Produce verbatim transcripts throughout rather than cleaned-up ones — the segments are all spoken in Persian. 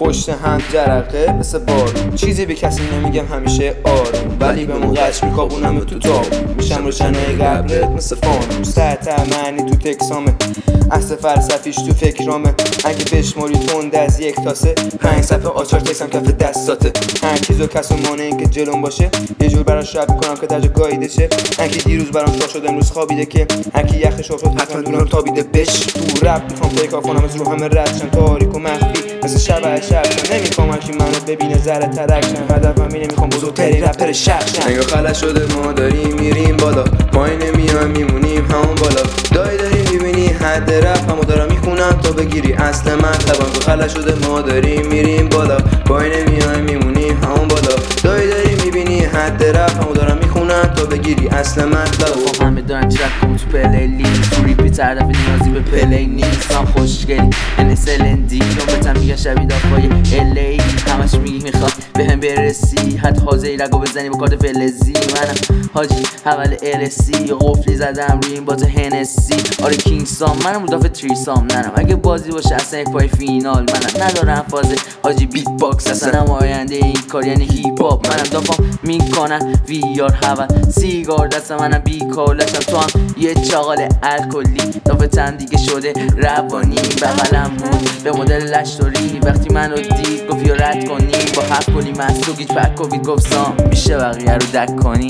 پشت هم جرقه مثل بارون، چیزی به کسی نمیگم همیشه آروم، ولی به موقعش میکابونم تو تاب، میشم روشنای قبرت مثل فانوس، تحت معنی تو تکسامه، اصل فلسفیش تو فکرامه، اگه بشماری تند از یک تاسه پنج صفحه آچار تکسم کف دستاته، هر چیزو کسو مانه این که جلوم باشه یه جور براش رب میکنم که درجا گاییده شه، هرکی دیروز برام شاه شد امروز خوابیده که هرکی یخش افتاد حتما دورم تابیده بش، تو رب میخوام پیکاف کنم از رو همه ردشم، تاریک و مخفی مثل شب شب نمیخوام هرکی منو ببینه ذره ترکشم، هدفم اینه میخوام بزرگترین رپر شخشم، انگار خلش شده ما داریم میریم بالا، پایین نمیایم میمونیم همون بالا، دایی داریم میبینی حد رپ همو دارم میخونم تا بگیری اصل من طبعا تو خلش شده ما داریم میریم بالا، پایین نمیایم میمونیم همون بالا، دایی داریم میبینی حد رپ همو دارم میخونم تا بگیری اصل من طبعا همه دارن ترک کنم تو پلی لیست، تو ریپی طرف نیازی به پلی نیست، من خوشگلی ان اس ال ان دی اون بتم میگه شبیه دافای ال ای، همش میگی میخواد به هم برسی، حتی حاضری رگو بزنی با کارت فلزی، منم حاجی اول ال اس سی قفلی زدم روی این بات هنسی، آره کینگ سام منم مدافع تریسام نرم، اگه بازی باشه اصلا یک پای فینال منم، ندارم فاز حاجی بیت باکس اصلا نماینده این کار یعنی هیپ هاپ، منم دافام میکنم وی آر حول سیگار دست منم بیکار لشم، تو هم یه چاقال الکلی دافع تن دیگه شده روانی، بغلم بود به مدل لشتوری وقتی منو دید گفت یا رد کنی، با هفت کلی مسلوک هیچ پک کووید گفت سام میشه بقیه رو دک کنی.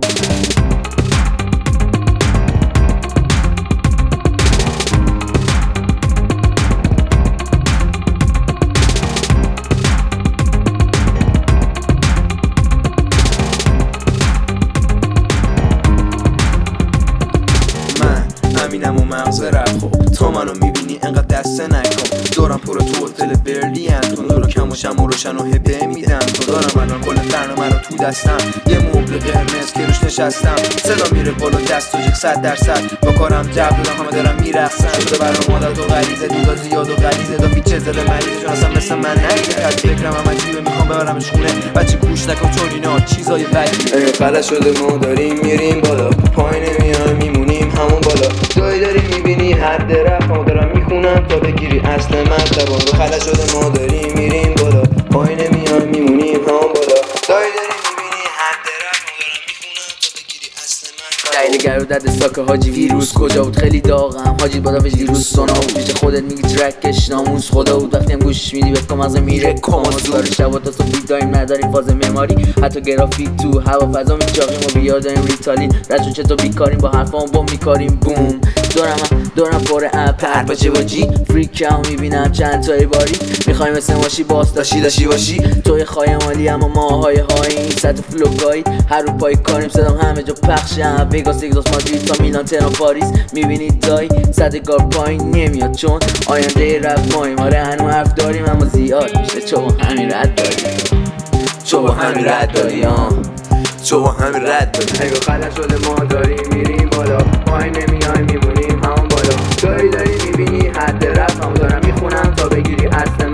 همینم و مغز رپ خوب تا منو میبینی انقدر دسته نکن، دارم پرو تو هتل برلی انتون دارو کم و شم و روشن و هبه میدم، تو دارم الان کل فرنامه رو تو دستم، یه مبل قرمز که روش نشستم، صدا میره بالا دست و جیغ صد درصد، با کارم جب دادم همه دارم میرقصن، شده برام عادت و غریزه دودا زیاد و غلیظه، دا فیچه زده مریضه چون اصلا مثل من نریده، خط فکرم هم عجیبه میخوام ببرمش خونه، بچه گوش نکن چون اینا چیزای بدی، اگه خلش شده ما داریم میریم بالا، پایین نمیایم میمونیم همون بالا، دایی داری میبینی حد رپ همو دارم میخونم تا بگیری اصل من طبعا، رو خلش شده ما داریم میریم بالا، پایین نمیایم میمونیم همون بالا، دایی داری میبینی حد رپ همو دارم میخونم تا بگیری اصل من، دلیل گرو درد ساک حاجی ویروس کجا بود خیلی داغم حاجی با دافش دیروز سونا بود، پیش خودت میگی ترکش ناموس خدا بود، وقتی هم گوش میدی بهت کم از میره کاماز داره شبا تا صبح داریم نداریم فاز مماری، حتی گرافیک تو هوا فضا میچاقیم و بیا داریم ریتالین رجون چطور بیکاریم با حرفام بوم میکاریم بوم، دارم دارم پر اپ هر بچه با جی فریکم میبینم چند تایی باری، میخوایم مثل ماشی باز داشی داشی باشی، توی خواهی مالی اما ماهای هایی سطح فلوگایی هر رو پای کاریم صدام همه جا پخشم، وگاس اگزاس مادرید تا میلان تهران پاریس، میبینید دای صدگار پایین نمیاد چون آینده رپ مایم، آره هنو حرف داریم اما زیاد میشه چو با همین رد داریم، چو با همین رد داریم چو با همین رد داریم، اگه خلش شده ما داریم میریم بالا، پایین نمیایم میمونیم همون بالا، داری داری میبینی حد رپ همو دارم میخونم تا بگیری اصلا